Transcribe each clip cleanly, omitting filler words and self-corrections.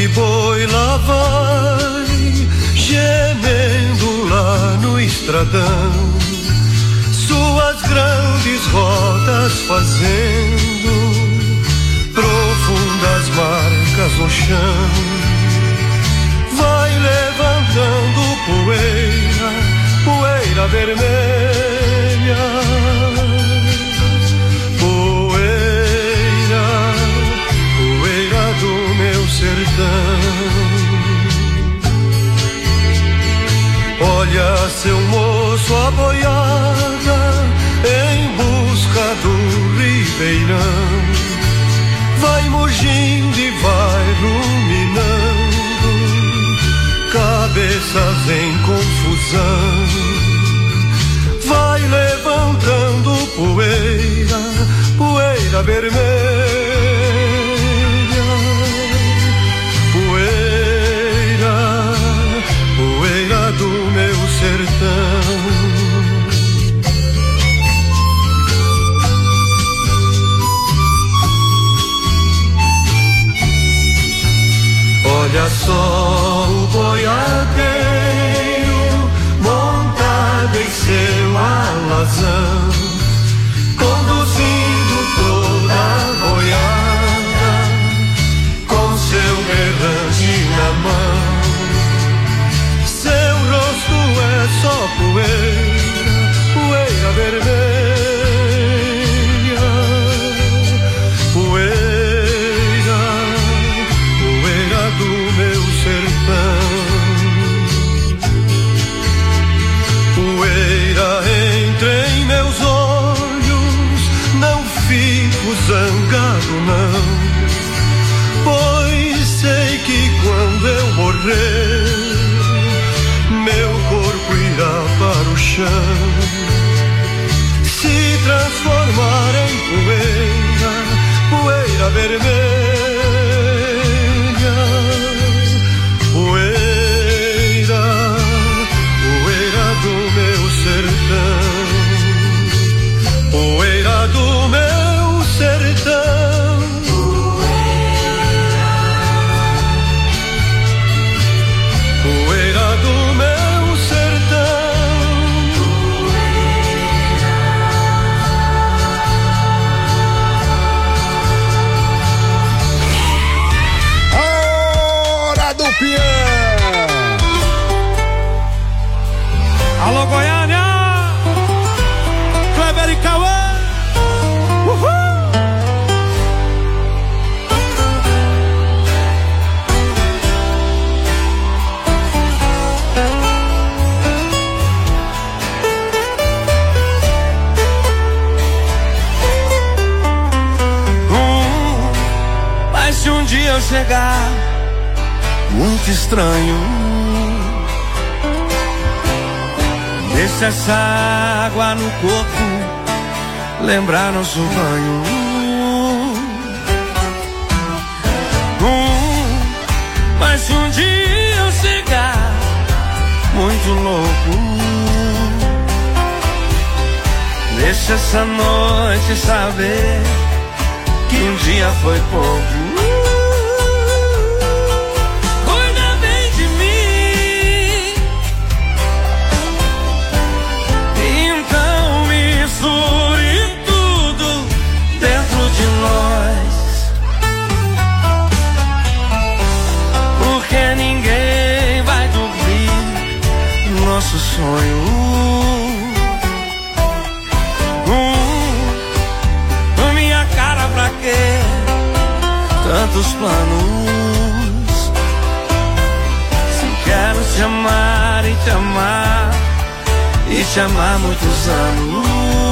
boi lá vai, gemendo lá no estradão, suas grandes rodas fazendo profundas marcas no chão. Vai levantando poeira, poeira vermelha, poeira, poeira do meu sertão. Olha, seu moço, a boiada em busca do ribeirão, vai mugindo e vai iluminando cabeças em confusão. Vai levantando poeira, poeira vermelha, poeira, poeira do meu sertão. Olha só o boiadeiro montado em seu alazão, conduzindo toda a boiada com seu berrante na mão. Seu rosto é só poeira, poeira vermelha, poeira, poeira do meu sertão. Poeira entra em meus olhos, não fico zangado não, pois sei que quando eu morrer meu corpo irá para o chão, se transformar em poeira, poeira vermelha, poeira, poeira do meu sertão, poeira do meu sertão, poeira do meu sertão, Hora do peão. Alô, Goiânia! Kleber e Cauã! Uhul! Mas se um dia eu chegar muito estranho, deixa essa água no corpo lembrar nosso banho. Mas se um dia eu chegar muito louco, deixa essa noite saber que um dia foi pouco. Cuida bem de mim, então misture tudo dentro de nós, porque ninguém vai dormir nosso sonho. Minha cara, pra quê? Tantos planos. Se quero te amar e te amar e te amar muitos anos.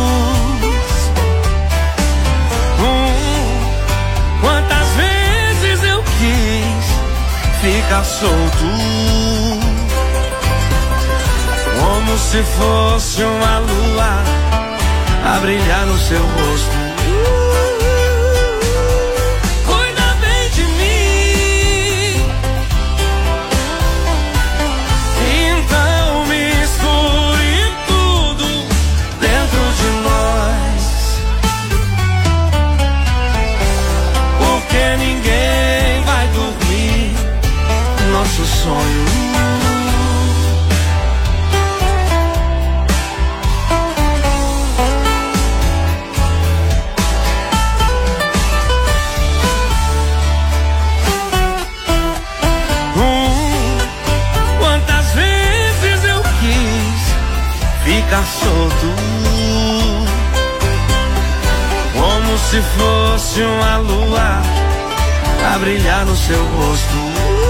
Quantas vezes eu quis ficar solto, como se fosse uma lua a brilhar no seu rosto. Cuida bem de mim, então misture tudo dentro de nós, porque ninguém vai dormir se fosse uma lua a brilhar no seu rosto.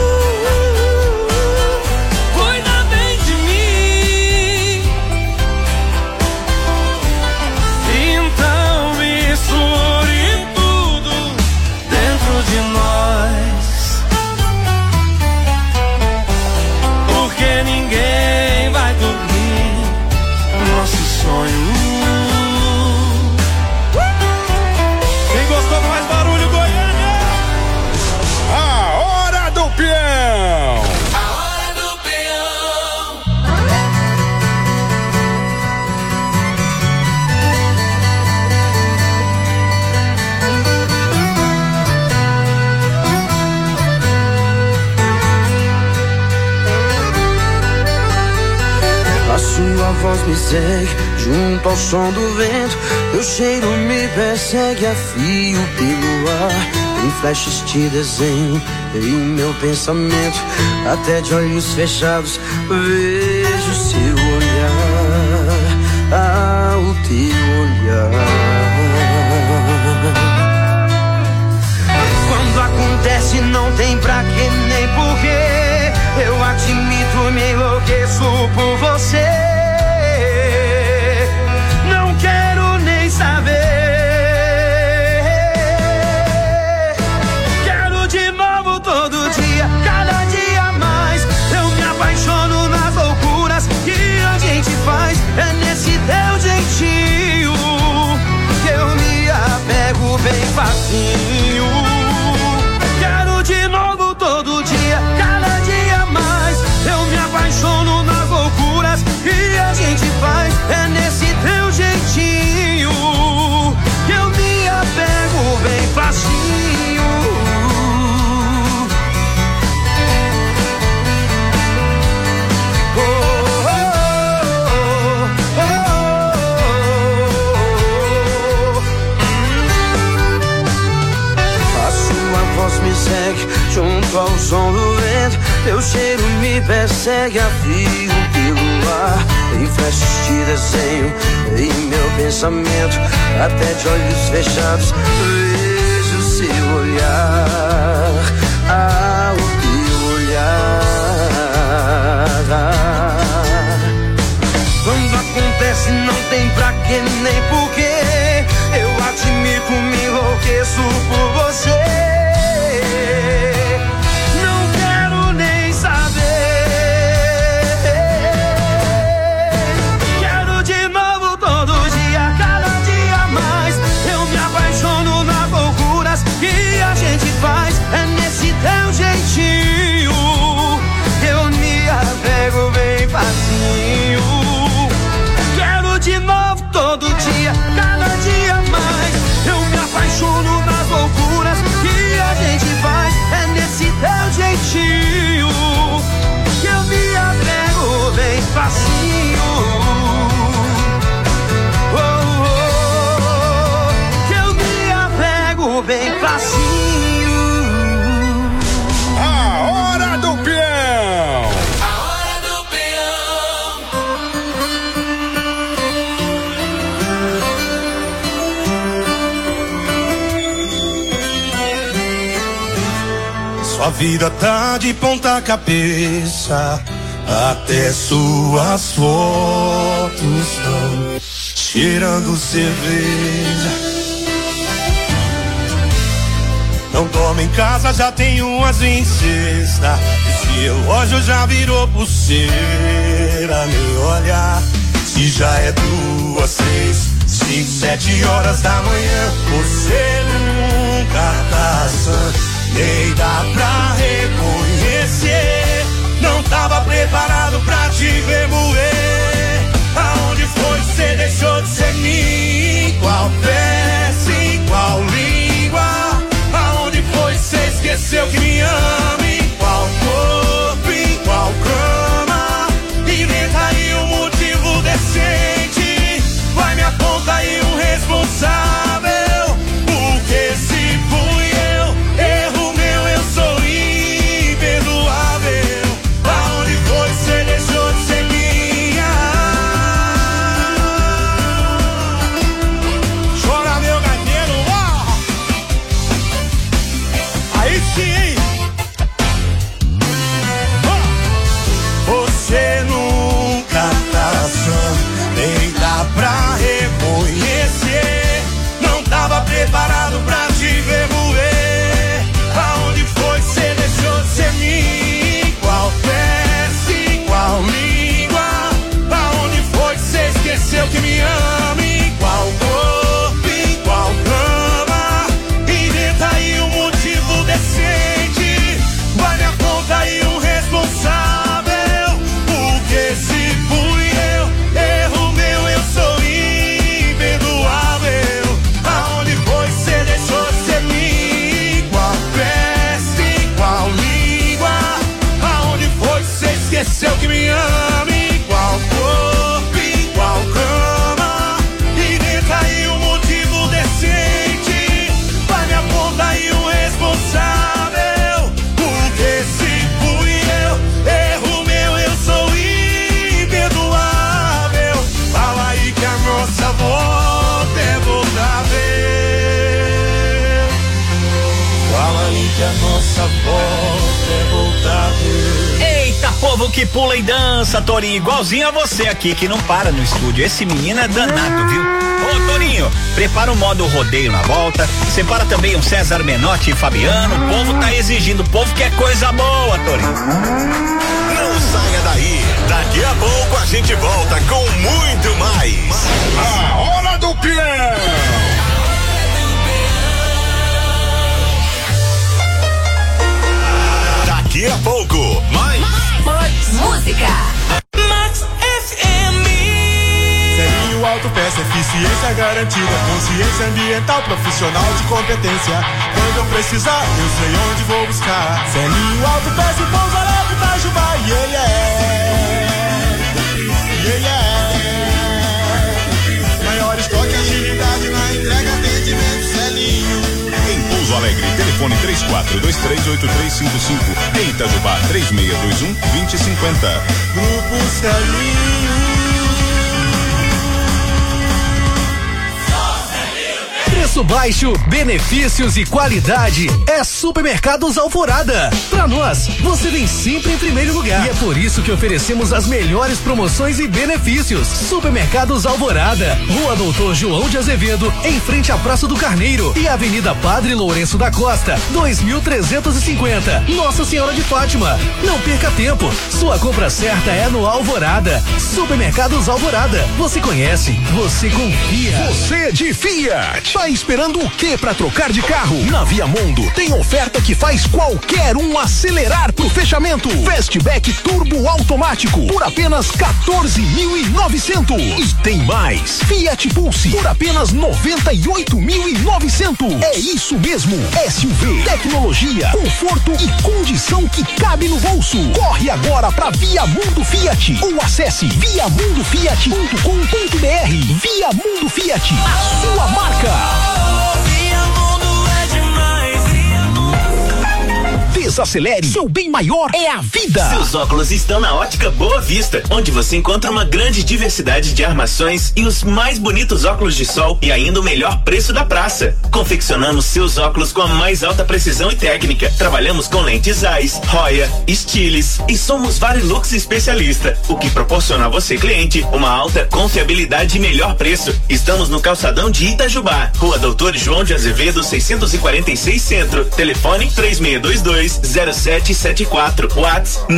Cuida bem de mim, então misture tudo dentro de nós, porque ninguém vai dormir no nosso sonho. Quem gostou faz barulho, Goiânia! A hora do peão! A hora do peão. A sua voz me segue junto ao som do vento, teu cheiro me persegue a fio pelo ar. Em flashes te desenho em o meu pensamento, até de olhos fechados vejo seu olhar, o teu olhar. Quando acontece não tem pra que nem porquê, eu admito, me enlouqueço por você. Não quero nem saber, quero de novo todo dia, cada dia mais. Eu me apaixono nas loucuras que a gente faz. É nesse teu jeitinho que eu me apego bem facinho. Quero de novo todo dia, cada dia mais. Eu me apaixono nas loucuras que a gente faz. É nesse teu jeitinho que eu me apego bem facinho. Oh, oh, oh, oh. A sua voz me segue junto ao som do vento, teu cheiro me persegue a fio pelo ar. Em flashes te desenho em meu pensamento, até de olhos fechados vejo seu olhar, o teu olhar. Quando acontece não tem pra que nem porquê, eu admito, me enlouqueço por você. É nesse teu jeitinho que eu me apego bem facinho. Quero de novo todo dia, cada dia mais. Eu me apaixono nas loucuras que a gente faz. É nesse teu jeitinho que eu me apego bem facinho. Oh, oh, que eu me apego bem facinho. Sua vida tá de ponta cabeça, até suas fotos estão cheirando cerveja. Não toma em casa, já tem umas em cesta. Esse relógio já virou pulseira. Nem olhar, se já é 2, 3, 5, 7 horas da manhã. Você nunca tá sã, nem dá pra reconhecer. Não tava preparado pra te remoer. Aonde foi que você deixou de ser mim? Qual peça, em qual língua? Aonde foi que você esqueceu que me ama? Em qual corpo, em qual cama? Inventa aí um motivo decente. Vai, me aponta aí um responsável. Porque se fui eu, erro meu, eu sou imperdoável. Aonde foi que você deixou de ser minha? nossa volta é voltar. Eita, povo que pula e dança, Torinho, igualzinho a você aqui que não para no estúdio. Esse menino é danado, viu? Ô, Torinho, prepara o modo rodeio na volta, separa também o César Menotti e Fabiano. O povo tá exigindo, o povo quer coisa boa, Torinho. Não saia daí, daqui a pouco a gente volta com muito mais. A Hora do Peão. Daqui a pouco, mais música. Max FM. Selinho Autopeça, eficiência garantida, consciência ambiental, profissional de competência. Quando eu precisar, eu sei onde vou buscar. Selinho Autopeça e Pouso Alegre, Itajubá, yeah, yeah, yeah. Maior estoque, agilidade na entrega, atendimento, Selinho. Em Pouso Alegre, telefone 34238355. Em Itajubá, 3621-2050. Grupo Selinho. Preço baixo, benefícios e qualidade é Supermercados Alvorada. Pra nós, você vem sempre em primeiro lugar. E é por isso que oferecemos as melhores promoções e benefícios. Supermercados Alvorada, Rua Doutor João de Azevedo, em frente à Praça do Carneiro, e Avenida Padre Lourenço da Costa, 2350, Nossa Senhora de Fátima. Não perca tempo, sua compra certa é no Alvorada. Supermercados Alvorada, você conhece, você confia. Você de Fiat, tá esperando o que pra trocar de carro? Na Viamundo tem oferta que faz qualquer um acelerar pro fechamento. Fastback turbo automático por apenas 14.900. E tem mais, Fiat Pulse por apenas 98.900. É isso mesmo, SUV, tecnologia, conforto e condição que cabe no bolso. Corre agora pra Viamundo Fiat ou acesse viamundofiat.com.br. Viamundo Fiat, a sua marca. Desacelere, seu bem maior é a vida. Seus óculos estão na Ótica Boa Vista, onde você encontra uma grande diversidade de armações e os mais bonitos óculos de sol e ainda o melhor preço da praça. Confeccionamos seus óculos com a mais alta precisão e técnica. Trabalhamos com lentes Zeiss, Roya, Stiles e somos Varilux especialista, o que proporciona a você, cliente, uma alta confiabilidade e melhor preço. Estamos no calçadão de Itajubá, Rua Doutor João de Azevedo, 646 Centro. Telefone 3622-0774. WhatsApp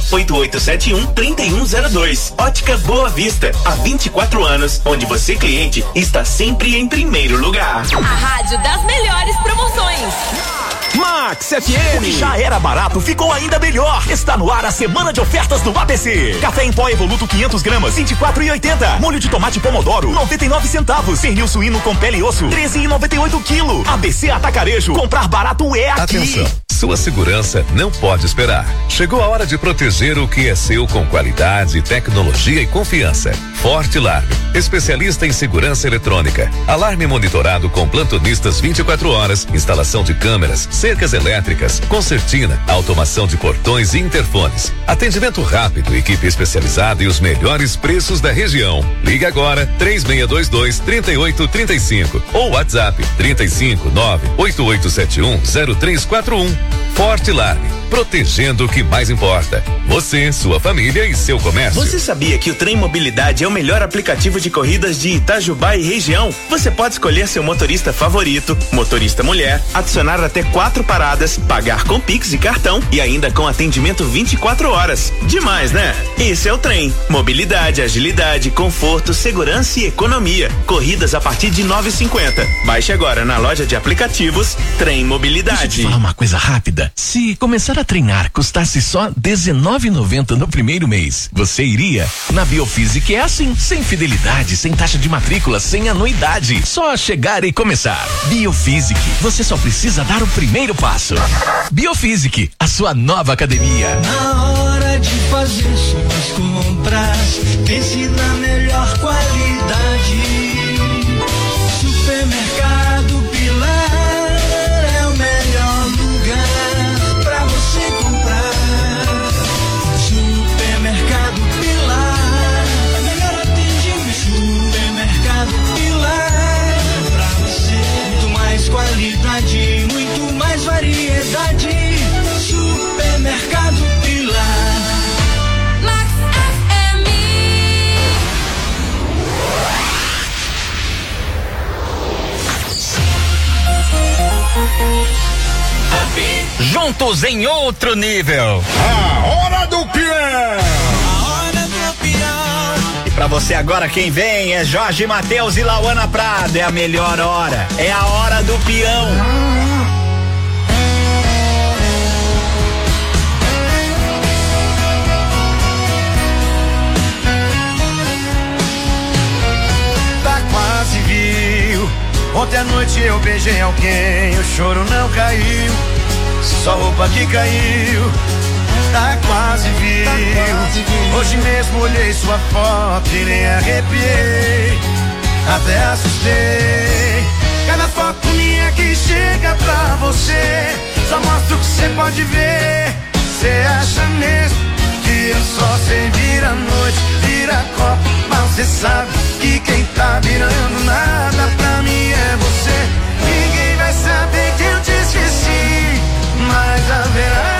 98871-3102. Ótica Boa Vista, há 24 anos, onde você, cliente, está sempre em primeiro lugar. A rádio das melhores promoções. Max FM. O que já era barato ficou ainda melhor. Está no ar a semana de ofertas do ABC. Café em pó Evoluto 500 gramas, 24,80. Molho de tomate Pomodoro, 99 centavos. Pernil suíno com pele e osso, 13,98 quilo. ABC Atacarejo. Comprar barato é aqui. Atenção, sua segurança não pode esperar. Chegou a hora de proteger o que é seu com qualidade, tecnologia e confiança. Forte Alarme, especialista em segurança eletrônica. Alarme monitorado com plantonistas 24 horas, instalação de câmeras, cercas elétricas, concertina, automação de portões e interfones. Atendimento rápido, equipe especializada e os melhores preços da região. Liga agora 3622-3835 ou WhatsApp 359-8871-0341. Forte Alarme, protegendo o que mais importa. Você, sua família e seu comércio. Você sabia que o Trem Mobilidade é o melhor aplicativo de corridas de Itajubá e região? Você pode escolher seu motorista favorito, motorista mulher, adicionar até 4 paradas, pagar com Pix e cartão e ainda com atendimento 24 horas. Demais, né? Esse é o Trem. Mobilidade, agilidade, conforto, segurança e economia. Corridas a partir de 9,50. Baixe agora na loja de aplicativos Trem Mobilidade. Deixa eu te falar uma coisa rápida. Se começar a treinar custasse só R$19,90 no primeiro mês, você iria? Na Biofísica é assim, sem fidelidade, sem taxa de matrícula, sem anuidade. Só chegar e começar. Biofísica, você só precisa dar o primeiro passo. Biofísica, a sua nova academia. Na hora de fazer suas compras, pense na melhor qualidade. Supermercado Pilar é o melhor lugar pra você comprar. Supermercado Pilar, melhor atendimento. Supermercado Pilar, pra você muito mais qualidade, muito mais variedade. juntos em outro nível. A hora do peão. E pra você agora quem vem é Jorge Mateus e Lauana Prado. É a melhor hora, é a hora do peão. Ontem à noite eu beijei alguém, o choro não caiu, só roupa que caiu, tá quase viu. Hoje mesmo olhei sua foto e nem arrepiei, até assustei. Cada foto minha que chega pra você, só mostra o que você pode ver. Cê acha mesmo que eu só sei virar noite, virar copo, mas cê sabe que quem tá virando nada pra mim é você. Ninguém vai saber que eu te esqueci, mas haverá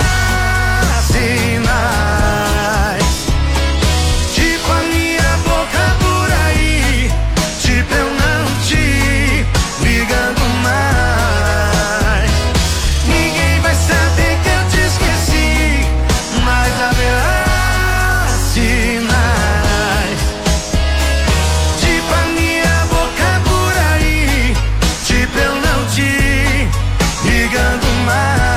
sinais, tipo a minha boca por aí, tipo eu não te ligando mais. Ninguém vai saber que eu te esqueci, mas haverá sinais, tipo a minha boca por aí, tipo eu não te ligando mais.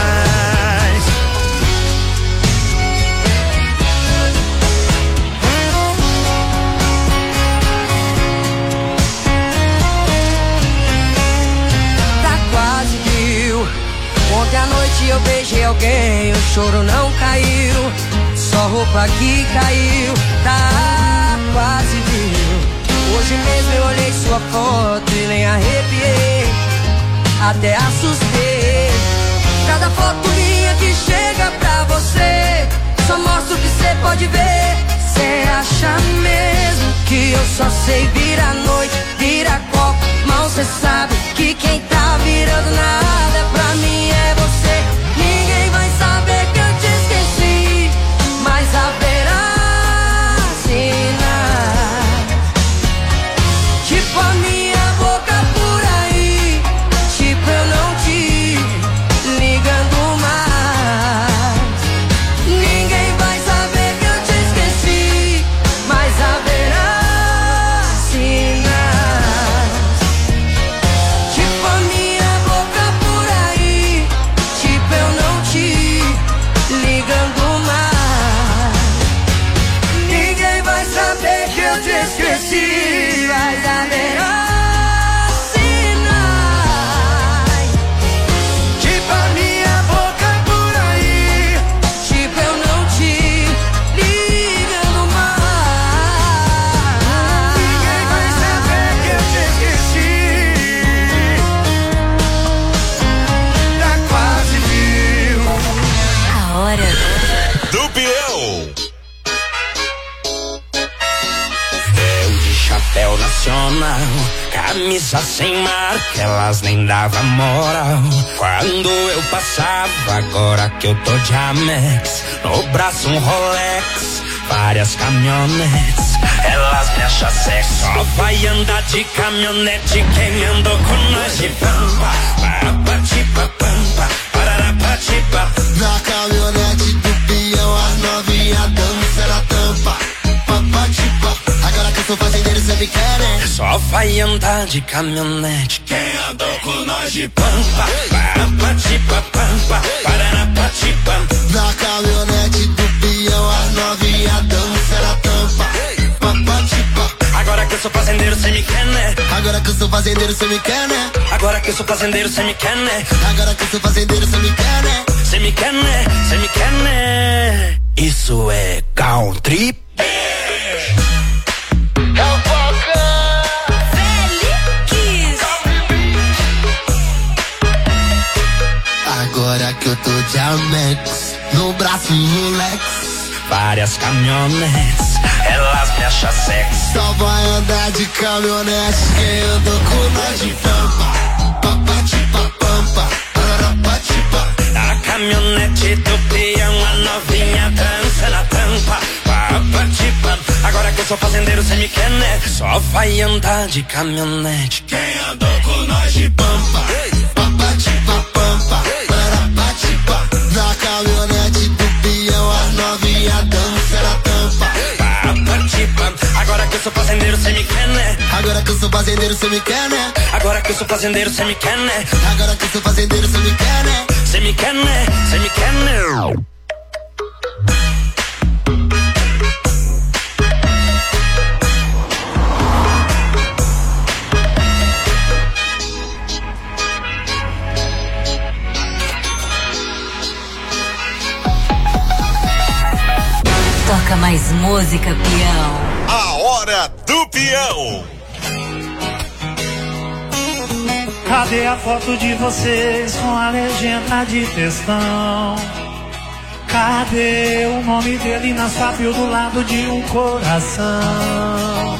Tá quase viu. Ontem à noite eu beijei alguém, o choro não caiu, só roupa que caiu, tá quase viu. Hoje mesmo eu olhei sua foto e nem arrepiei, até assustei. Cada foto minha que chega pra você, só mostra o que cê pode ver. Cê acha mesmo que eu só sei virar noite, virar copo, mal cê sabe que quem tá virando nada pra mim é você. Ninguém vai saber que eu te esqueci, mas haverá sinais, tipo a minha boca por aí, tipo eu não te ligando mais. Ninguém vai saber que eu te esqueci, mas haverá sinais, tipo a minha boca por aí, tipo eu não te ligando mais. Ninguém vai saber que eu te esqueci, mas haverá sinais, Tipo a minha boca por aí, tipo eu não te ligando mais. ninguém vai saber que eu te esqueci, tá quase viu. A hora Do peão. Eu de chapéu nacional, camisa sem marca, elas nem davam moral. Quando eu passava, agora que eu tô de Amex, no braço um Rolex, várias caminhonetes, elas me acham sexy. Só vai andar de caminhonete quem andou com nós de pampa, parapatipa pampa, pararapatipa. Na caminhonete do peão, as novinha dança na tampa. Papatipa, agora que eu sou fazendeiro, cê me quer, né? Só vai andar de caminhonete quem andou com nós de pampa, parapatipa pampa, pararapatipa. Na caminhonete do peão, as novinha dança na tampa. Papatipa, Agora que eu sou fazendeiro, cê me quer, né? agora que eu sou fazendeiro, cê me quer, né? Agora que eu sou fazendeiro, cê me quer, né? Agora que eu sou fazendeiro, cê me quer, né? Cê me quer, né? Cê me quer, né? Isso é country. Agora que eu tô de Amex, no braço um Rolex, Várias caminhonetes, elas me acham sexy. só vai andar de caminhonete quem andou com nós de pampa. Papatipa pampa, parapatipa. Na caminhonete do peão, a novinha dança na tampa. Papatipa. Agora que eu sou fazendeiro, cê me quer, né? Só vai andar de caminhonete quem andou com nós de pampa. Papatipa pampa, parapatipa. fazendeiro, cê me quer, né? Agora que eu sou fazendeiro, cê me quer, né? Agora que eu sou fazendeiro, cê me quer, né? Cê me quer, né? Cê me quer, né? Toca mais música, peão. A hora do peão. Cadê a foto de vocês com a legenda de textão? Cadê o nome dele na sua bio do lado de um coração?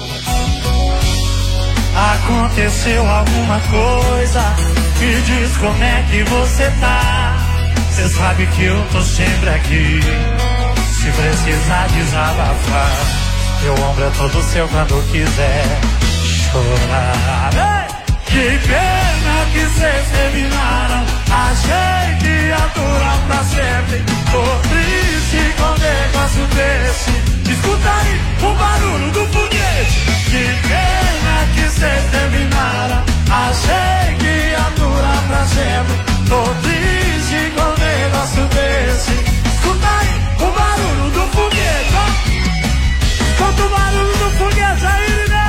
Aconteceu alguma coisa? Me diz como é que você tá. Cê sabe que eu tô sempre aqui. Se precisar desabafar, meu ombro é todo seu quando quiser chorar. Que pena que cês terminaram. Achei que ia durar pra sempre. Tô triste com um negócio desse. Escuta aí o barulho do foguete. Que pena que cês terminaram. Achei que ia durar pra sempre. Tô triste com um negócio desse. Escuta aí o barulho do foguete. Escuta o barulho do foguete aí, né?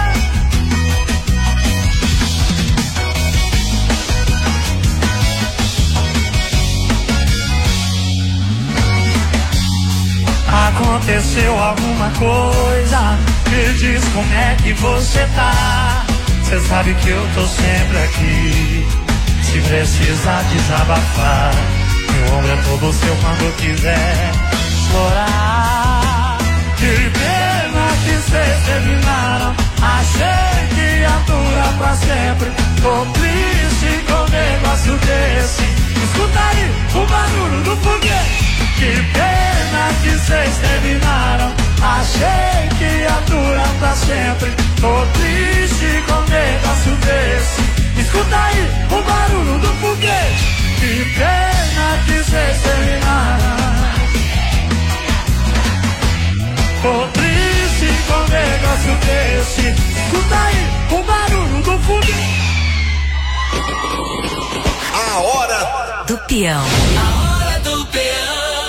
Aconteceu alguma coisa? Me diz como é que você tá. Cê sabe que eu tô sempre aqui. Se precisar desabafar, meu ombro é todo seu quando quiser chorar. Que pena que cês terminaram. Achei que ia durar pra sempre. Tô triste com um negócio desse. Escuta aí o barulho do foguete. Que pena que cês terminaram. Achei que ia durar pra sempre. Tô triste com um negócio desse. Escuta aí o barulho do foguete. Que pena que cês terminaram. Tô triste com um negócio desse. Escuta aí o barulho do foguete. A hora do peão. A hora do peão.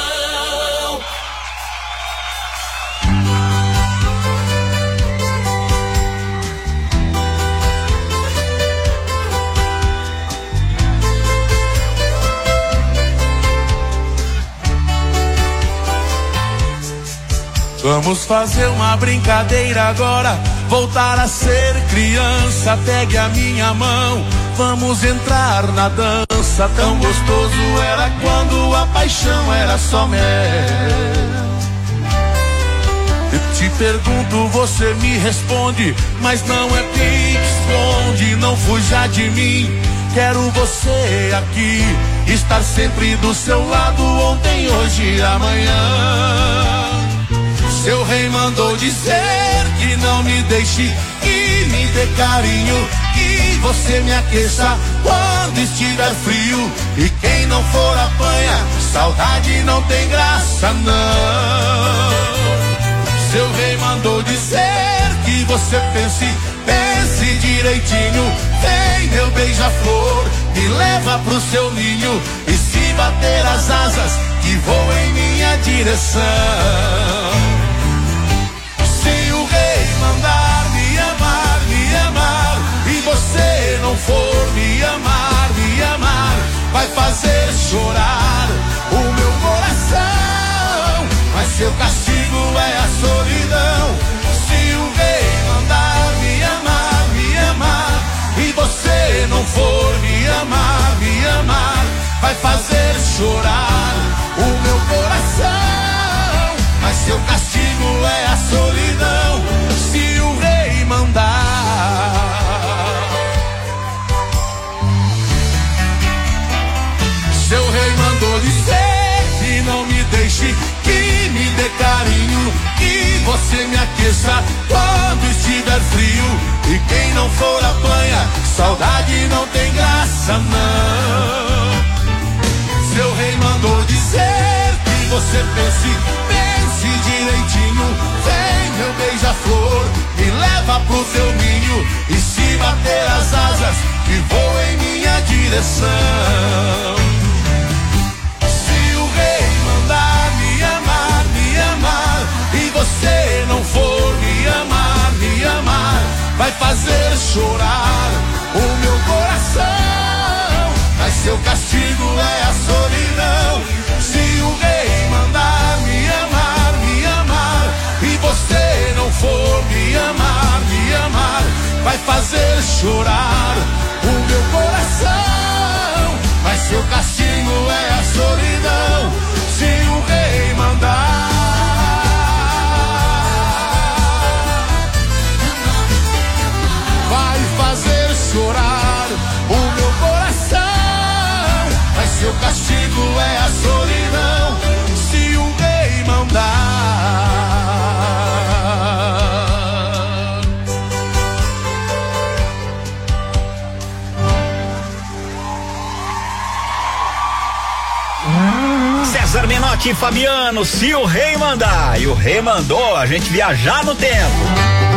Vamos fazer uma brincadeira agora, voltar a ser criança. Pegue a minha mão, vamos entrar na dança. Tão gostoso era quando a paixão era só mel. Eu te pergunto, você me responde, mas não é pique-esconde. Não fuja de mim, quero você aqui, estar sempre do seu lado, ontem, hoje e amanhã. Seu rei mandou dizer que não me deixe, que me dê carinho, que você me aqueça quando estiver frio. E quem não for apanha, saudade não tem graça não. Seu rei mandou dizer que você pense direitinho. Vem meu beija-flor, me leva pro seu ninho. E se bater as asas, que voa em minha direção. Mandar me amar, e você não for me amar, vai fazer chorar o meu coração, mas seu castigo é a solidão. Se o rei mandar me amar, e você não for me amar, vai fazer chorar o meu coração, mas seu castigo é a solidão. Se o rei mandar, seu rei mandou dizer que não me deixe, que me dê carinho, que você me aqueça quando estiver frio. E quem não for apanha, saudade não tem graça não. Seu rei mandou dizer que você pense direitinho. Vem meu beija-flor, me leva pro seu ninho e se bater as asas que voa em minha direção. Se o rei mandar me amar, e você não for me amar, vai fazer chorar o meu coração, mas seu castigo é a solidão. Se o rei mandar me amar, e você não for me amar, vai fazer chorar o meu coração, mas seu castigo é a solidão. Se o rei mandar vai fazer chorar o meu coração, mas seu castigo é a solidão. Se o rei mandar. César Menotti e Fabiano, se o rei mandar. E o rei mandou a gente viajar no tempo.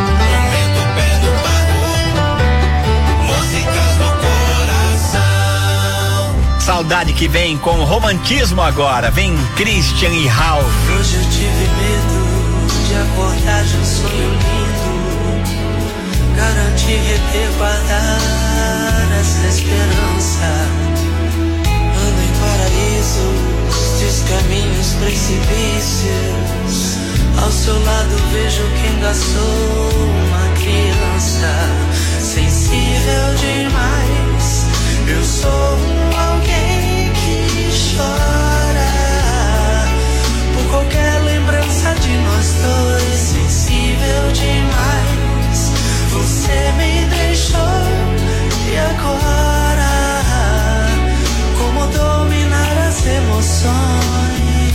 Saudade que vem com romantismo agora. Vem Christian e Ralph. Hoje eu tive medo de acordar de um sonho lindo. Garantir, reter, guardar essa esperança. Ando em paraísos, descaminhos, precipícios. Ao seu lado vejo que ainda sou uma criança. Sensível demais. Eu sou alguém que chora por qualquer lembrança de nós dois. Sensível demais. Você me deixou e agora como dominar as emoções?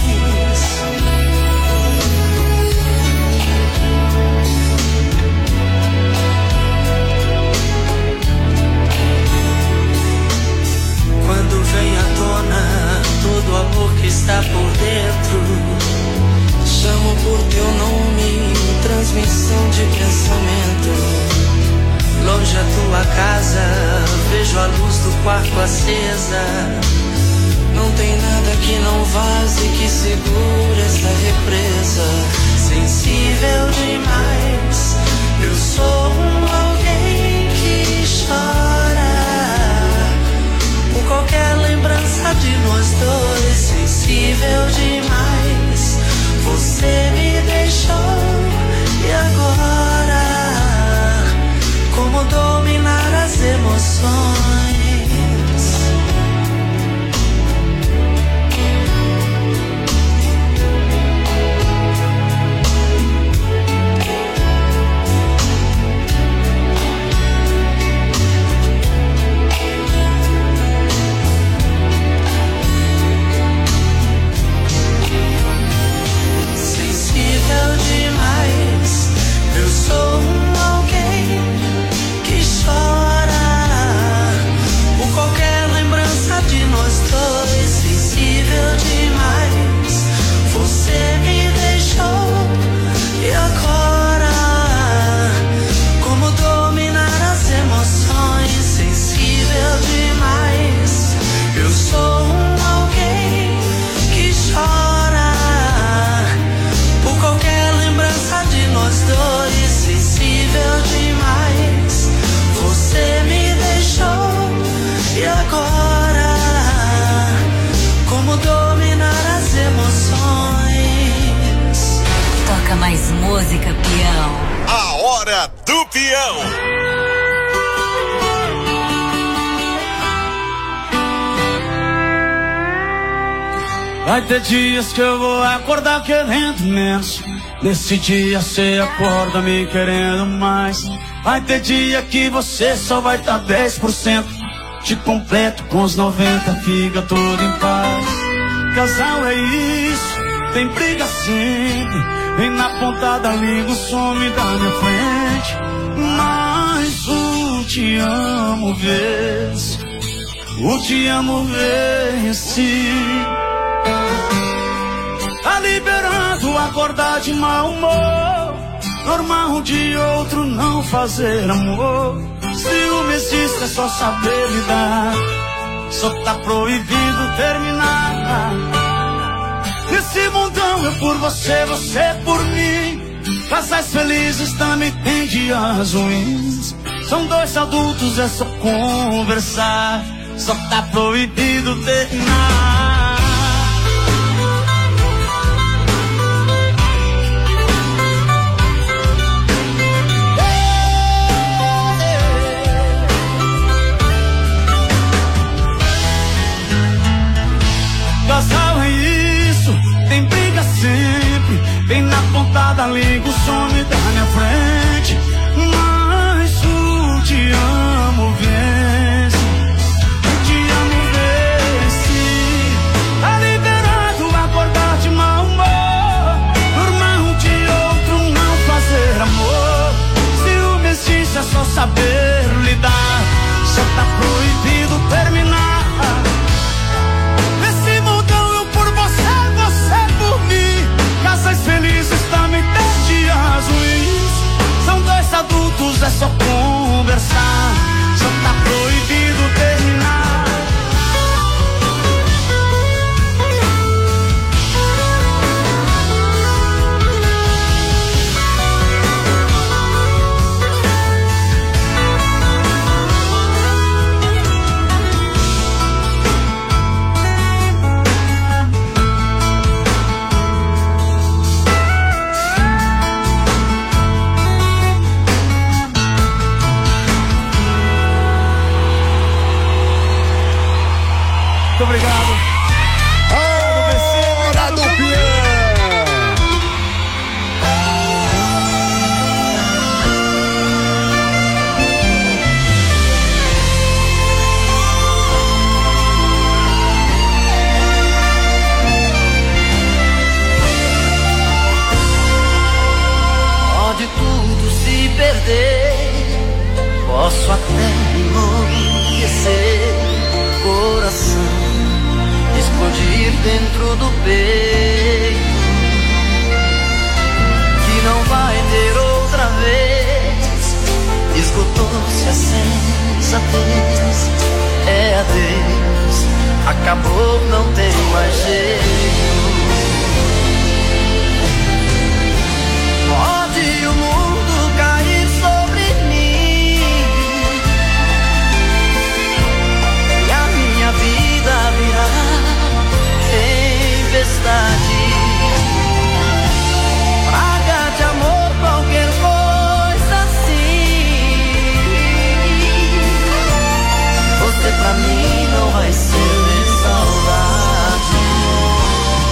Quando vem à tona todo o amor que está por dentro, chamo por teu nome, transmissão de pensamento. Longe a tua casa, vejo a luz do quarto acesa. Não tem nada que não vaze, que segure essa represa. Sensível demais, eu sou alguém que chora por qualquer lembrança de nós dois. Sensível demais. Você me deixou e agora como dominar as emoções? Mais música, peão. A hora do peão. Vai ter dias que eu vou acordar querendo menos. Nesse dia cê acorda me querendo mais. Vai ter dia que você só vai tá 10%. Te completo com os 90, fica tudo em paz. Casal é isso, tem briga sempre. Vem na ponta da língua, some da minha frente. Mas o te amo vence. O te amo vence. Tá liberando acordar de mau humor. normal de outro não fazer amor. Ciúme existe, é só saber lidar. Só tá proibido terminar. Nesse mundão eu por você, você por mim. Casais felizes também tem dias ruins. São dois adultos, é só conversar. Só tá proibido terminar. Casal é isso, tem briga sempre. Vem na ponta da língua, some da minha frente. Mas o te amo vence. O te amo vence. Tá liberado acordar de mau humor. Normal de outro não fazer amor. Ciúme existe, é só saber lidar. Só tá proibido terminar. Casais felizes também tem dias ruins. São dois adultos, é só conversar. Só tá proibido terminar. Muito obrigado. Hora do Peão. Pode tudo se perder, posso até enlouquecer, coração explodir dentro do peito, que não vai ter outra vez. Esgotou-se a sensatez, é adeus, acabou, não tem mais jeito. Pode o mundo cair sobre mim e a minha vida virar tempestade, praga de amor, qualquer coisa assim. Você pra mim não vai ser saudade.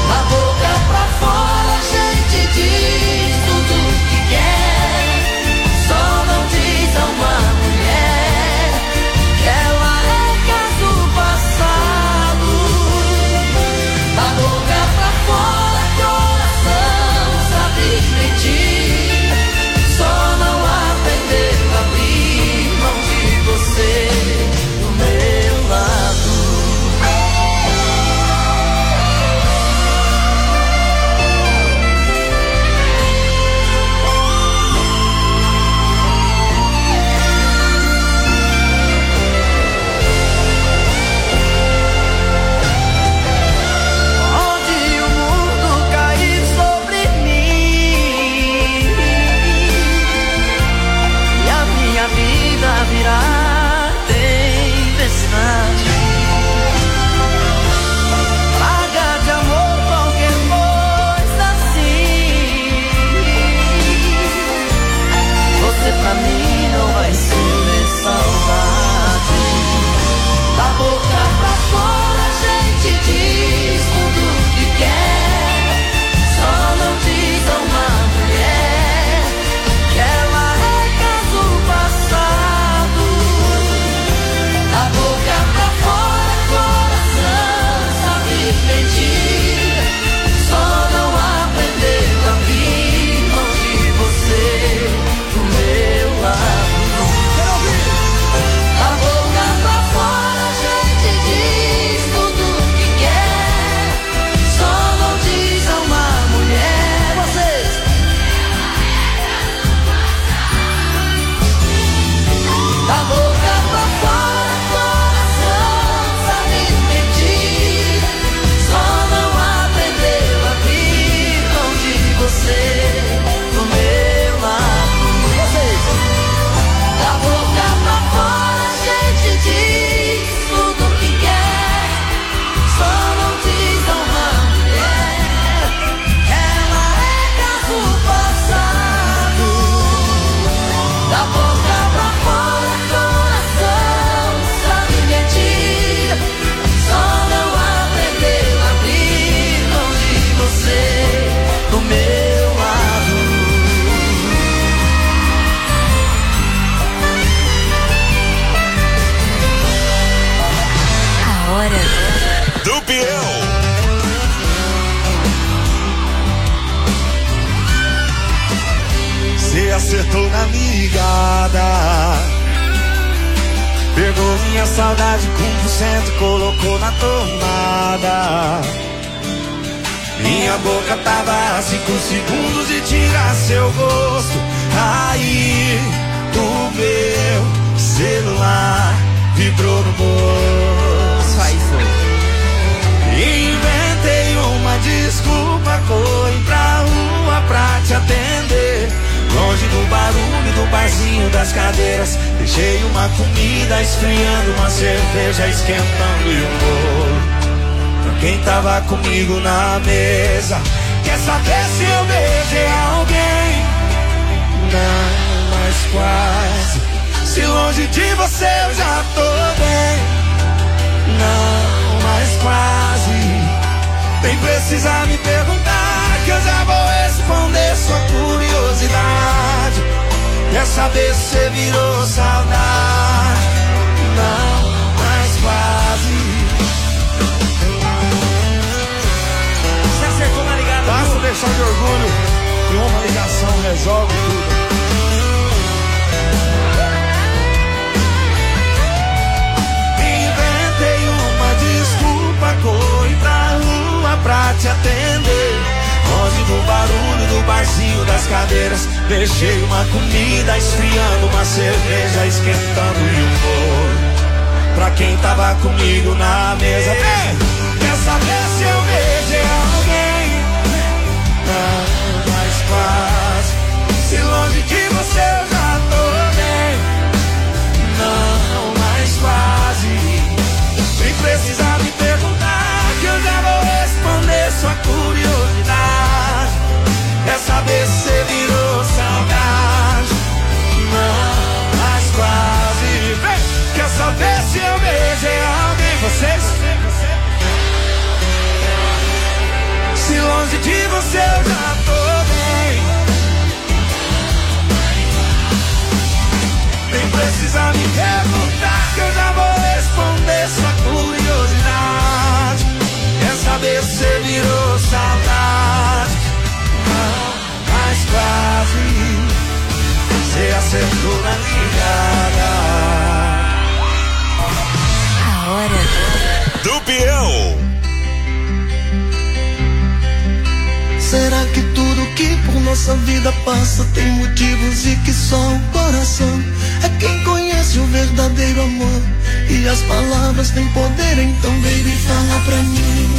acertou na ligada. Pegou minha saudade com 1%, colocou na tomada. Minha boca tava a 5 segundos de tirar seu gosto. Aí o meu celular vibrou no bolso. Inventei uma desculpa, corri pra rua pra te atender. Longe do barulho do barzinho das cadeiras, deixei uma comida esfriando, uma cerveja esquentando e um bolo pra quem tava comigo na mesa. Quer saber se eu beijei alguém? Não, mas quase. Se longe de você eu já tô bem. Não, mas quase. Nem precisa me perguntar que eu já vou responder sua curiosidade. Quer saber se você virou saudade? Não, mas quase. Você acertou na ligada. Basta deixar de orgulho e uma ligação resolve tudo. Inventei uma desculpa, corri pra rua pra te atender. Longe do barulho do barzinho das cadeiras, deixei uma comida esfriando, uma cerveja esquentando e um bolo pra quem tava comigo na mesa. Quer saber se eu beijei alguém? Não, mas quase. Se longe de você eu já tô bem. Não, mas quase. Nem precisa me perguntar que eu já vou responder sua curiosidade. Quer saber se você virou saudade? Não, mas quase. Vem. Quer saber se eu beijei alguém? Vocês? Se longe de você eu já tô bem. Nem precisa me perguntar que eu já vou responder sua curiosidade. Quer saber se você virou saudade? Não, mas quase. Você acertou na ligada. A hora do peão. Será que tudo que por nossa vida passa tem motivos e que só o coração é quem conhece o verdadeiro amor? E as palavras têm poder, então baby fala pra mim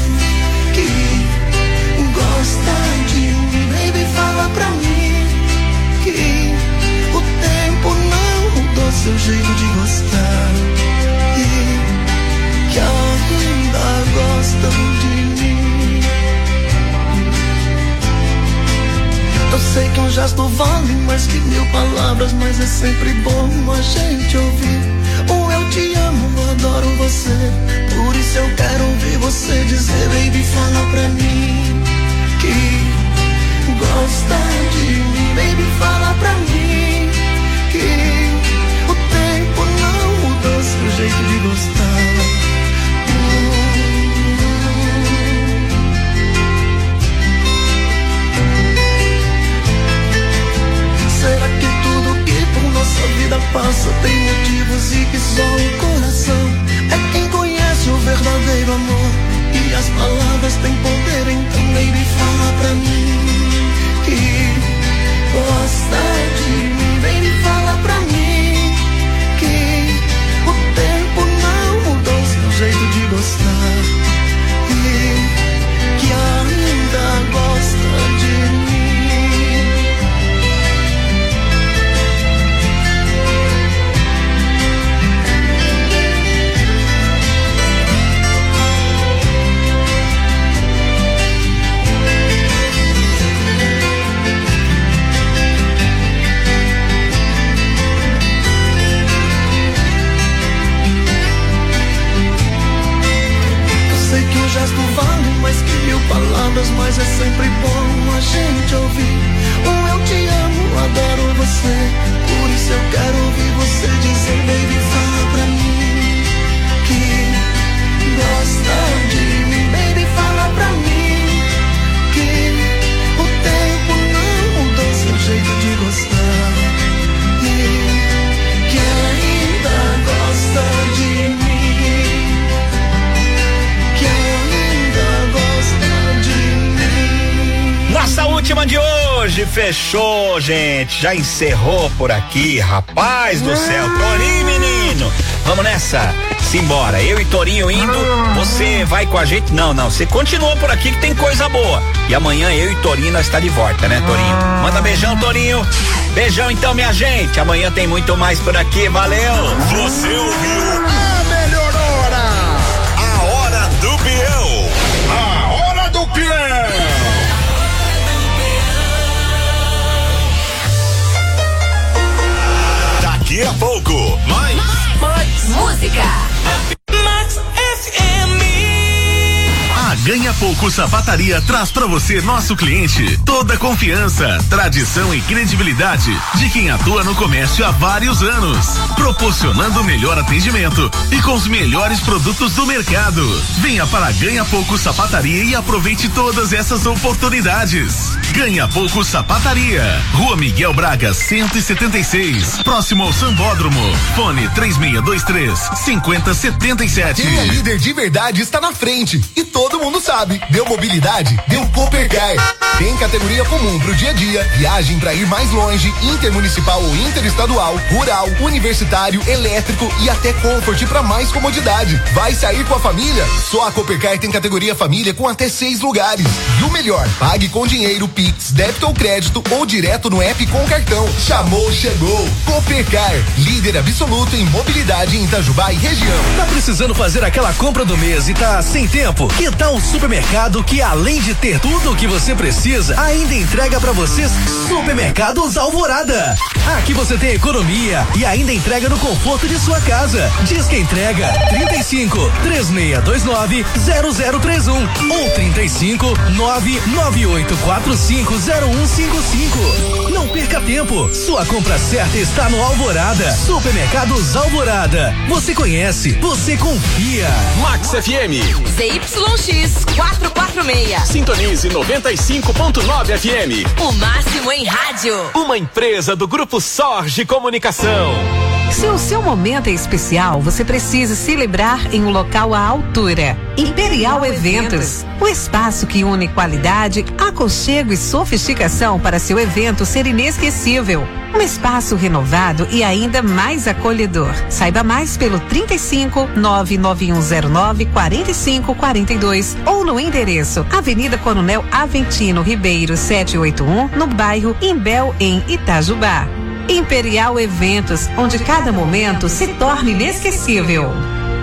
que gosta de mim. Baby fala pra mim que o tempo não mudou seu jeito de gostar e que ainda gostam de mim. Eu sei que um gesto vale mais que 1000 palavras, mas é sempre bom a gente ouvir. Eu te amo, eu adoro você, por isso eu quero ouvir você dizer, baby, fala pra mim que gosta de mim. Baby, fala pra mim que o tempo não mudou seu jeito de gostar. Será que tudo que por nossa vida passa tem motivos e que só o coração é quem conhece o verdadeiro amor? E as palavras têm poder, então baby fala pra mim que gosta de mim. Baby fala pra mim que o tempo não mudou seu jeito de gostar e que ainda gosta de mim. Gesto vale mais que 1000 palavras, mas é sempre bom a gente ouvir. Eu te amo, adoro você, por isso eu quero ouvir você dizer, baby, fala pra mim que gosta de mim. Baby, fala pra mim que o tempo não mudou seu jeito de gostar última de hoje, fechou, gente. Já encerrou por aqui, rapaz do céu. Torinho, menino. Vamos nessa? Simbora. Eu e Torinho indo. Você vai com a gente? Não, você continua por aqui que tem coisa boa. E amanhã eu e Torinho nós tá de volta, né, Torinho? Manda beijão, Torinho. Beijão então, minha gente. Amanhã tem muito mais por aqui. Valeu. Você ouviu a melhor hora. A hora do peão. A hora do peão. Daqui a pouco, mais música. Max FM. A Ganha Pouco Sapataria traz pra você, nosso cliente, toda a confiança, tradição e credibilidade de quem atua no comércio há vários anos, proporcionando o melhor atendimento e com os melhores produtos do mercado. Venha para a Ganha Pouco Sapataria e aproveite todas essas oportunidades. Ganha Pouco Sapataria, Rua Miguel Braga 176, próximo ao Sambódromo. Fone 3623-5077. Quem é líder de verdade está na frente e todo mundo sabe. Deu mobilidade, deu Coopercar. Tem categoria comum pro dia a dia, viagem pra ir mais longe, intermunicipal ou interestadual, rural, universitário, elétrico e até Comfort pra mais comodidade. Vai sair com a família? Só a Coopercar tem categoria família com até 6 lugares. E o melhor, pague com dinheiro, Pix, débito ou crédito ou direto no app com cartão. Chamou, chegou. Coopercar, líder absoluto em mobilidade em Itajubá e região. Tá precisando fazer aquela compra do mês e tá sem tempo? Que tal um supermercado que, além de ter tudo o que você precisa, ainda entrega pra vocês? Supermercados Alvorada. Aqui você tem economia e ainda entrega no conforto de sua casa. Diz que entrega 35-3629-0031 ou 35-998450155. Não perca tempo. Sua compra certa está no Alvorada. Supermercados Alvorada. Você conhece, você confia. Max FM. ZYX 446. Sintonize 95.9 FM. O máximo em rádio. Uma empresa do Grupo Sorge Comunicação. Se o seu momento é especial, você precisa celebrar em um local à altura. Imperial Eventos. O espaço que une qualidade, aconchego e sofisticação para seu evento ser inesquecível. Um espaço renovado e ainda mais acolhedor. Saiba mais pelo 35-99109-4542 ou no endereço Avenida Coronel Aventino Ribeiro 781, no bairro Imbel, em Itajubá. Imperial Eventos, onde cada momento se torna inesquecível.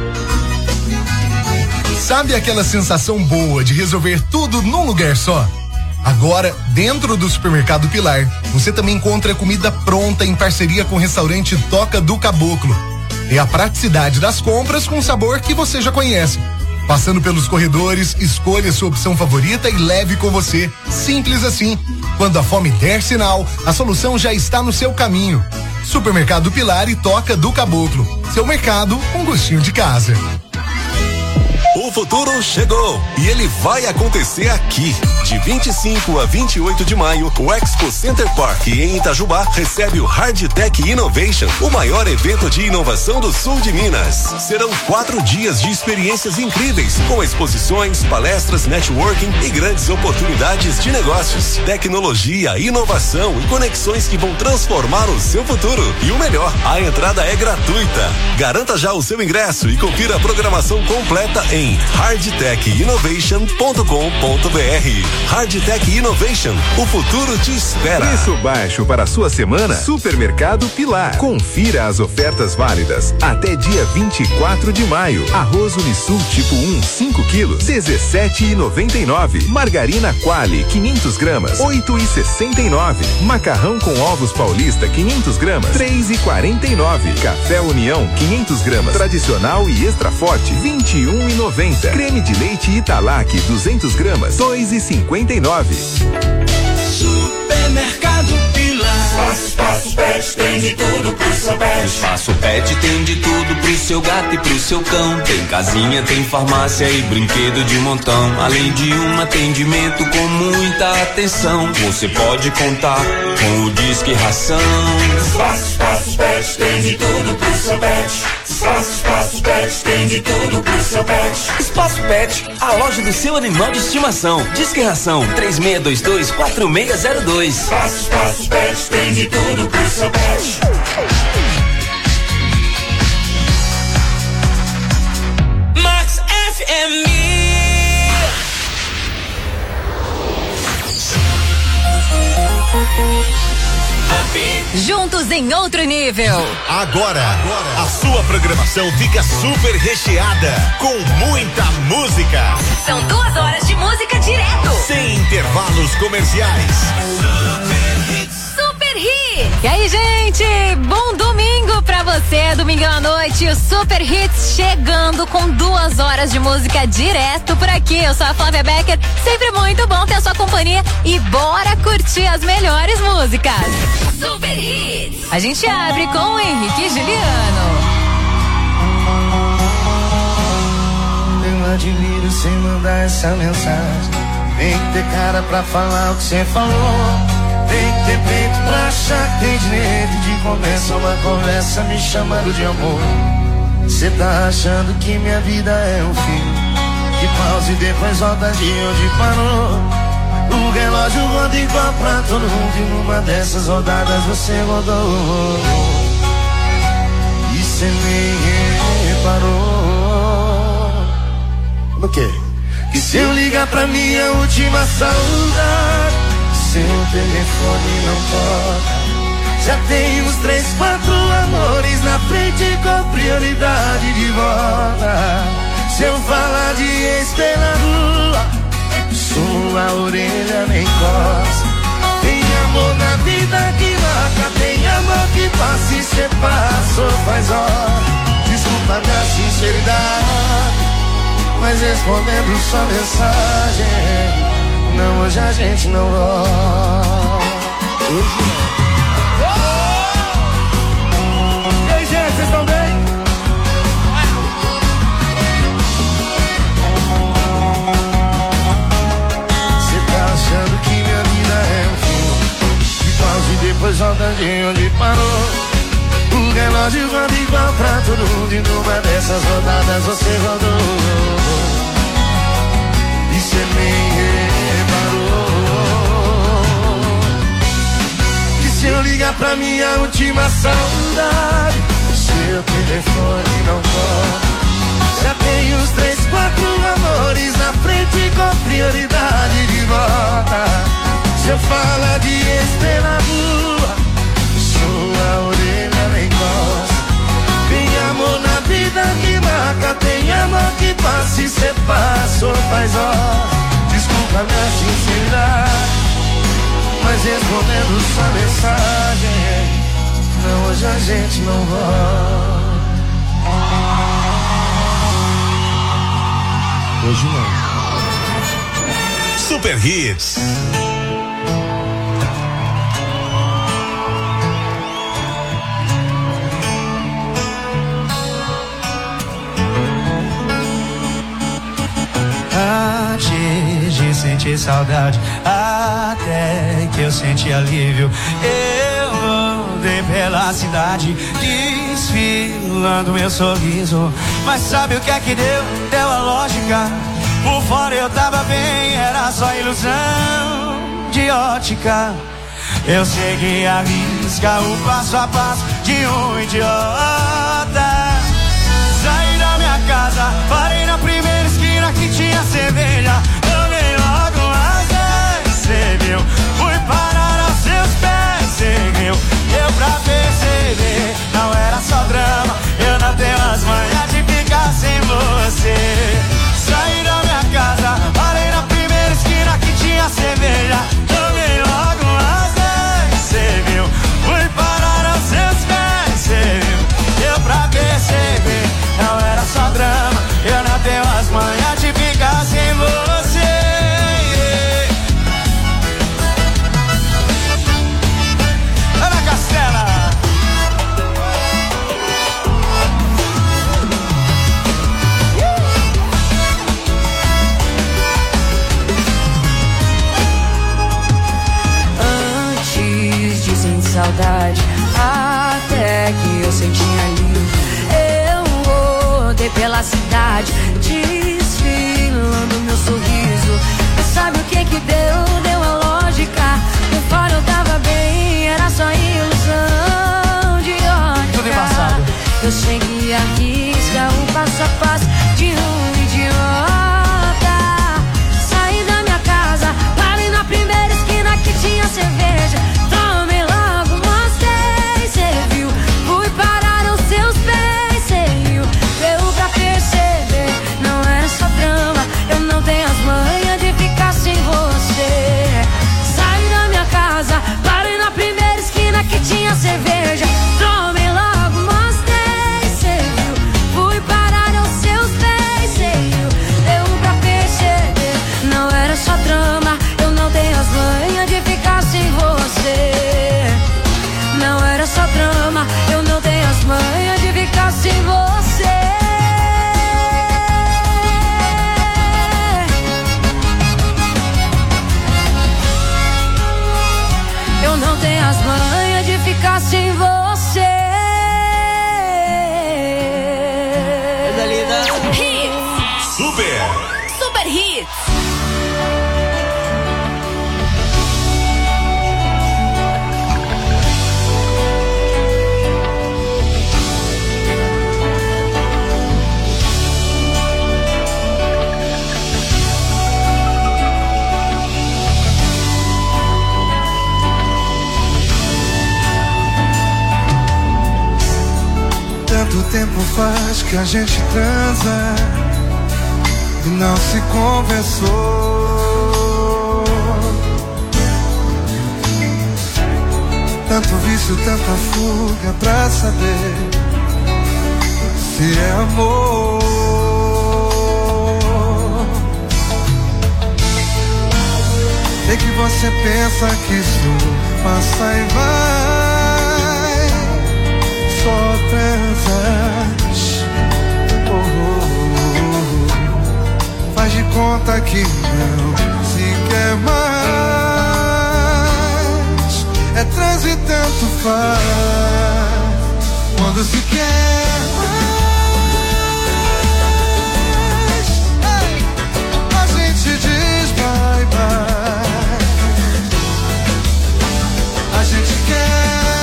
Sabe aquela sensação boa de resolver tudo num lugar só? Agora, dentro do Supermercado Pilar, você também encontra comida pronta em parceria com o restaurante Toca do Caboclo. É a praticidade das compras com sabor que você já conhece. Passando pelos corredores, escolha sua opção favorita e leve com você. Simples assim. Quando a fome der sinal, a solução já está no seu caminho. Supermercado Pilar e Toca do Caboclo. Seu mercado com gostinho de casa. O futuro chegou e ele vai acontecer aqui. De 25 a 28 de maio, o Expo Center Park em Itajubá recebe o Hardtech Innovation, o maior evento de inovação do sul de Minas. Serão 4 dias de experiências incríveis, com exposições, palestras, networking e grandes oportunidades de negócios, tecnologia, inovação e conexões que vão transformar o seu futuro. E o melhor, a entrada é gratuita. Garanta já o seu ingresso e confira a programação completa em hardtechinnovation.com.br. Hardtech Innovation, o futuro te espera. Preço baixo para a sua semana? Supermercado Pilar. Confira as ofertas válidas até dia 24 de maio. Arroz Unisul tipo 1, 5 quilos, 17,99. Margarina Qualy, 500 gramas, 8,69. Macarrão com ovos paulista, 500 gramas, 3,49. Café União, 500 gramas, tradicional e extra forte, 21,90. Creme de leite Italac, 200 gramas, 2,59. Supermercado Pilar. Espaço Pet tem de tudo pro seu pet. Espaço Pet tem de tudo pro seu gato e pro seu cão. Tem casinha, tem farmácia e brinquedo de montão. Além de um atendimento com muita atenção. Você pode contar com o Disque Ração. Espaço Pet tem de tudo pro seu pet. Espaço Pet tem de tudo pro seu pet. Espaço Pet, a loja do seu animal de estimação. Disque Ração 3622-4602. Espaço Pet tem de tudo pro seu pet. Max FM. Juntos em outro nível. Agora, a sua programação fica super recheada com muita música. São 2 horas de música direto. Sem intervalos comerciais. Super Hits. E aí, gente? Bom domingo pra você. Domingão à noite, o Super Hits chegando com 2 horas de música direto por aqui. Eu sou a Flávia Becker. Sempre muito bom ter a sua companhia e bora curtir as melhores músicas. Super Hits. A gente abre com o Henrique e Juliano. Eu admiro sem mandar essa mensagem. Tem que ter cara pra falar o que você falou. Tem que ter peito pra achar que tem direito de começar uma conversa me chamando de amor. Cê tá achando que minha vida é um filme que pausa e depois volta de onde parou. O relógio roda igual pra todo mundo e numa dessas rodadas você rodou. E cê nem reparou. No quê? Que se eu ligar pra minha última saudade, seu telefone não toca. Já tem uns 3, 4 amores na frente com prioridade de volta. Se eu falar de ex pela rua, sua orelha nem coça. Tem amor na vida que marca, tem amor que passa e cê passou faz hora. Desculpa minha sinceridade, mas respondendo sua mensagem, não, hoje a gente não rola. Hoje não. E aí, gente, vocês estão bem? Você tá achando que minha vida é um filme que pausa e depois volta de onde parou. O relógio roda igual pra todo mundo e numa dessas rodadas você rodou. E cê nem reparou que se eu ligar pra minha última saudade, seu telefone não toca. Já tem uns 3, 4 amores na frente com prioridade de volta. Se eu falar de ex pela rua, sua orelha nem coça. Tem amor na vida que marca, tem amor que passa e cê passou faz hora. Desculpa minha sinceridade, mas respondendo sua mensagem, não, hoje a gente não volta. Hoje não. Super Hits. Antes de sentir saudade, até que eu senti alívio, eu andei pela cidade desfilando meu sorriso. Mas sabe o que é que deu? Deu a lógica. Por fora eu tava bem, era só ilusão de ótica. Eu segui a risca, o passo a passo de um idiota. Saí da minha casa, parei na primeira esquina que tinha cerveja. Tomei logo as 10, cê viu? Fui parar aos seus pés, seguiu. Deu pra perceber, não era só drama. Eu não tenho as manhas de ficar sem você. Saí da minha casa, parei na primeira esquina que tinha cerveja. Tomei logo as 10, cê viu? Fui parar aos seus pés, cê viu? Deu pra perceber, não era só drama. Eu não tenho as manhas de ficar sem você. Ana Castela. Antes de sentir saudade, até que eu senti alívio, eu rodei pela cidade, desfilando meu sorriso. Mas sabe o que que deu? Deu a lógica. Por fora eu tava bem, era só ilusão de ótica. Tudo embaçado. Eu segui a risca, o passo a passo de um idiota. Saí da minha casa, parei na primeira esquina que tinha cerveja. Tomei logo, mostrei, cê viu. Fui parar aos seus pés, cê riu. Deu pra perceber, não era só drama. Eu não tenho as manhas de ficar sem você. Saí da minha casa, parei na primeira esquina que tinha cerveja. Tomei logo, mostrei, cê viu. Fui parar aos seus pés, cê riu. Deu pra perceber, não era só drama. Eu não tenho as manhas de ficar sem você. Não era só drama, eu não tenho as manhas de ficar sem você. Eu não tenho as manhas de ficar sem você. Hits. Super Hits. Tanto tempo faz que a gente transa e não se conversou. Tanto vício, tanta fuga pra saber se é amor. Sei que você pensa que isso passa e vai, só transas. Faz de conta que não se quer mais. É trans e tanto faz. Quando se quer mais, a gente diz bye bye. A gente quer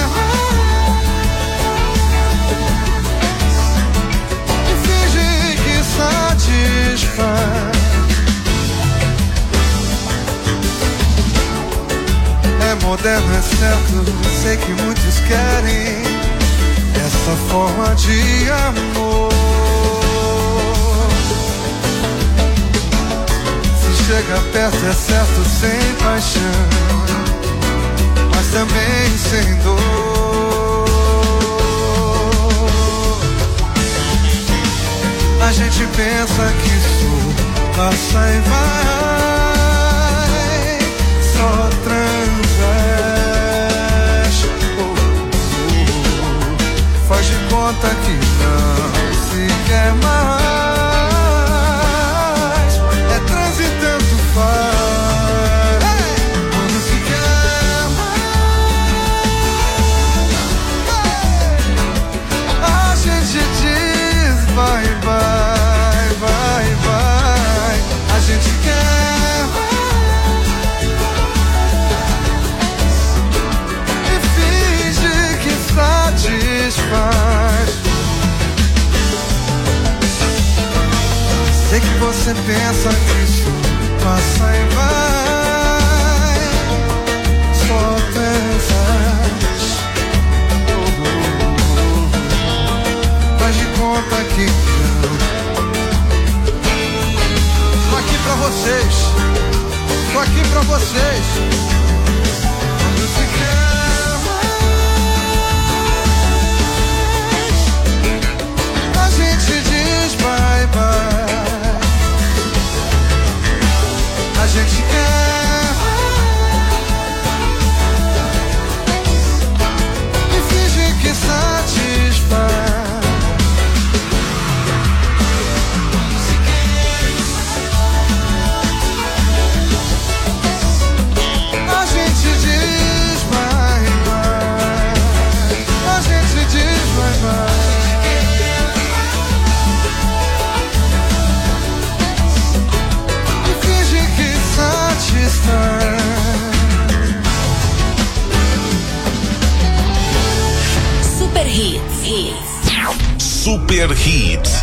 mais e finge que satisfaz. É moderno, é certo, sei que muitos querem essa forma de amor. Se chega perto é certo, sem paixão, mas também sem dor. A gente pensa que isso passa e vai, só transas. Faz de conta que não se quer mais. É trans e tanto faz. Quando se quer mais, a gente diz vai, vai, vai, vai. A gente quer mais e finge que satisfaz. Sei que você pensa que isso passa e vai, só pensas. Faz de conta que não. Tô aqui pra vocês, tô aqui pra vocês. Quando se quer mais, a gente diz bye bye. A gente quer e finge que satisfaz. A Super Hits.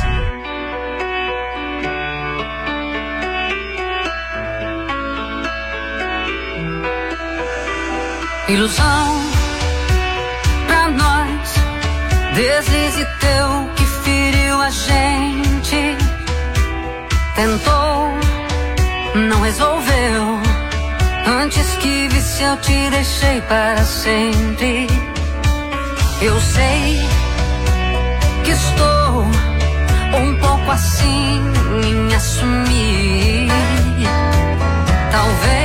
Ilusão pra nós, deslize teu que feriu a gente. Tentou, não resolveu. Antes que visse eu te deixei para sempre. Eu sei que estou um pouco assim em assumir. Talvez